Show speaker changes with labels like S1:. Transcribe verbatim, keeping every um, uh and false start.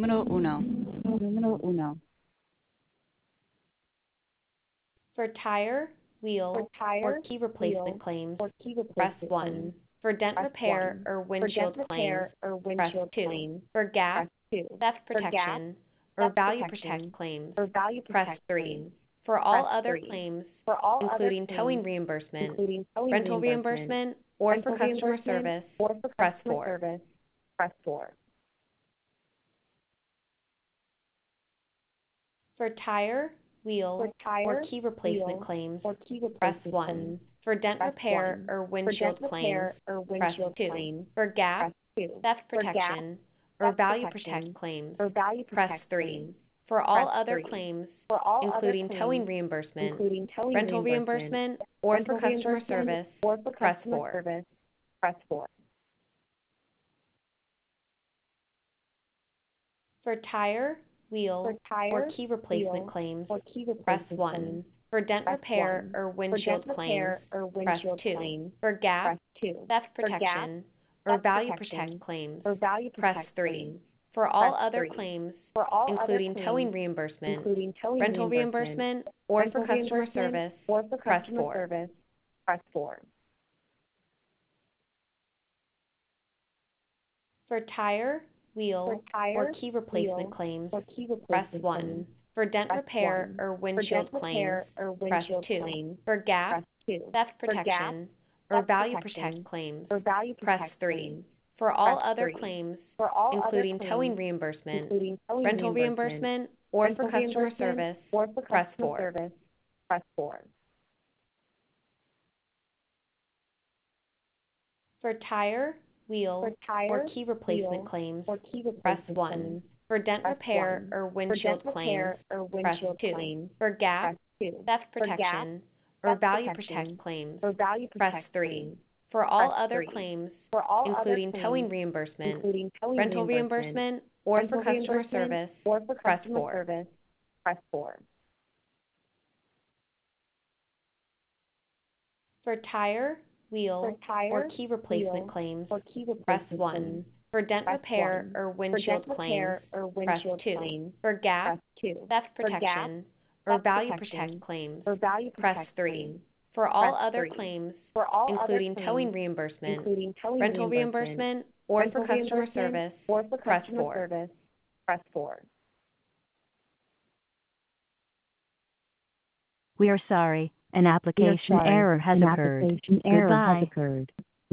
S1: Número uno.
S2: Número uno.
S3: For tire, wheel,
S2: For tire,
S3: or key replacement
S2: wheel,
S3: claims,
S2: or key
S3: press
S2: replacement
S3: one.
S2: claims,
S3: For dent
S2: press
S3: repair
S2: one.
S3: or
S2: For
S3: windshield
S2: dent
S3: claims,
S2: repair or
S3: press
S2: windshield
S3: two.
S2: claims,
S3: For gap,
S2: press two.
S3: theft
S2: For gap,
S3: protection, or
S2: theft
S3: value
S2: protection,
S3: protect claims,
S2: or value
S3: press
S2: protect
S3: three.
S2: claims,
S3: For all
S2: press
S3: other
S2: three.
S3: claims,
S2: For all
S3: including
S2: other
S3: towing
S2: claims,
S3: reimbursement,
S2: including towing
S3: rental
S2: reimbursement,
S3: reimbursement, or for
S2: rental
S3: customer
S2: reimbursement,
S3: service,
S2: or for
S3: press
S2: customer
S3: four.
S2: service, press four.
S3: For tire, wheel,
S2: For tire,
S3: or key replacement
S2: wheel,
S3: claims,
S2: or key
S3: press
S2: replacement
S3: one.
S2: claims,
S3: For dent
S2: press
S3: repair
S2: one.
S3: or
S2: For
S3: windshield
S2: dent
S3: claims,
S2: repair or
S3: press
S2: windshield
S3: two.
S2: claims,
S3: For gap,
S2: press two.
S3: theft
S2: For gap,
S3: protection, or
S2: theft
S3: value
S2: protection,
S3: protect claims,
S2: or value
S3: press
S2: protect
S3: three.
S2: claims,
S3: For all
S2: press
S3: other
S2: three.
S3: claims,
S2: For all
S3: including
S2: other
S3: towing
S2: claims,
S3: reimbursement,
S2: including towing
S3: rental
S2: reimbursement,
S3: reimbursement, or for
S2: rental
S3: customer
S2: reimbursement,
S3: service,
S2: or for
S3: press
S2: customer
S3: four.
S2: service, press four.
S3: For tire, wheel,
S2: For tire,
S3: or key replacement
S2: wheel,
S3: claims,
S2: or key
S3: press
S2: replacement
S3: one.
S2: claims,
S3: For dent
S2: press
S3: repair
S2: one.
S3: or
S2: For
S3: windshield
S2: dent
S3: claims,
S2: repair or
S3: press
S2: windshield
S3: two.
S2: claims,
S3: For gap,
S2: press two.
S3: theft
S2: For gap,
S3: protection, or
S2: theft
S3: value
S2: protection,
S3: protect claims,
S2: or value
S3: press
S2: protect
S3: three.
S2: claims,
S3: For all
S2: press
S3: other
S2: three.
S3: claims,
S2: For all
S3: including
S2: other
S3: towing
S2: claims,
S3: reimbursement,
S2: including towing
S3: rental
S2: reimbursement,
S3: reimbursement, or for
S2: rental
S3: customer
S2: reimbursement,
S3: service,
S2: or for
S3: press
S2: customer
S3: four.
S2: service, press four.
S3: For tire, wheel,
S2: For tire,
S3: or key replacement
S2: wheel,
S3: claims,
S2: or key
S3: press
S2: replacement
S3: one.
S2: claims,
S3: For dent
S2: press
S3: repair
S2: one.
S3: or
S2: For
S3: windshield
S2: dent
S3: claims,
S2: repair or
S3: press
S2: windshield
S3: two.
S2: claims,
S3: For gap,
S2: press two.
S3: theft
S2: For gap,
S3: protection, or
S2: theft
S3: value
S2: protection,
S3: protect claims,
S2: or value
S3: press
S2: protect
S3: three.
S2: claims,
S3: For all
S2: press
S3: other
S2: three.
S3: claims,
S2: For all
S3: including
S2: other
S3: towing
S2: claims,
S3: reimbursement,
S2: including towing
S3: rental
S2: reimbursement,
S3: reimbursement, or for
S2: rental
S3: customer
S2: reimbursement,
S3: service,
S2: or for
S3: press
S2: customer
S3: four.
S2: service, press four.
S3: For tire, wheel,
S2: For tire,
S3: or key replacement
S2: wheel,
S3: claims,
S2: or key
S3: press
S2: replacement
S3: one.
S2: claims,
S3: For dent
S2: press
S3: repair
S2: one.
S3: or
S2: For
S3: windshield
S2: dent
S3: claims,
S2: repair or
S3: press
S2: windshield
S3: two.
S2: claims,
S3: For gap,
S2: press two.
S3: theft
S2: For gap,
S3: protection, or
S2: theft
S3: value
S2: protection,
S3: protect claims,
S2: or value
S3: press
S2: protect
S3: three.
S2: claims,
S3: For all
S2: press
S3: other
S2: three.
S3: claims,
S2: For all
S3: including
S2: other
S3: towing
S2: claims,
S3: reimbursement,
S2: including towing
S3: rental
S2: reimbursement,
S3: reimbursement, or for
S2: rental
S3: customer
S2: reimbursement,
S3: service,
S2: or for
S3: press
S2: customer
S3: four.
S2: service, press four.
S3: For tire, wheel,
S2: For tire,
S3: or key replacement
S2: wheel,
S3: claims,
S2: or key
S3: press
S2: replacement
S3: one.
S2: claims,
S3: For dent
S2: press
S3: repair
S2: one.
S3: or
S2: For
S3: windshield
S2: dent
S3: claims,
S2: repair or
S3: press
S2: windshield
S3: two.
S2: claims,
S3: For gap,
S2: press two.
S3: theft
S2: For gap,
S3: protection, or
S2: theft
S3: value
S2: protection,
S3: protect claims,
S2: or value
S3: press
S2: protect
S3: three.
S2: claims,
S3: For all
S2: press
S3: other
S2: three.
S3: claims,
S2: For all
S3: including
S2: other
S3: towing
S2: claims,
S3: reimbursement,
S2: including towing
S3: rental
S2: reimbursement,
S3: reimbursement, or for
S2: rental
S3: customer
S2: reimbursement,
S3: service,
S2: or for
S3: press
S2: customer
S3: four.
S2: service, press four.
S1: We are sorry. An
S2: We are
S1: application
S2: sorry.
S1: error has
S2: An
S1: occurred.
S2: application error has
S1: Goodbye.
S2: occurred.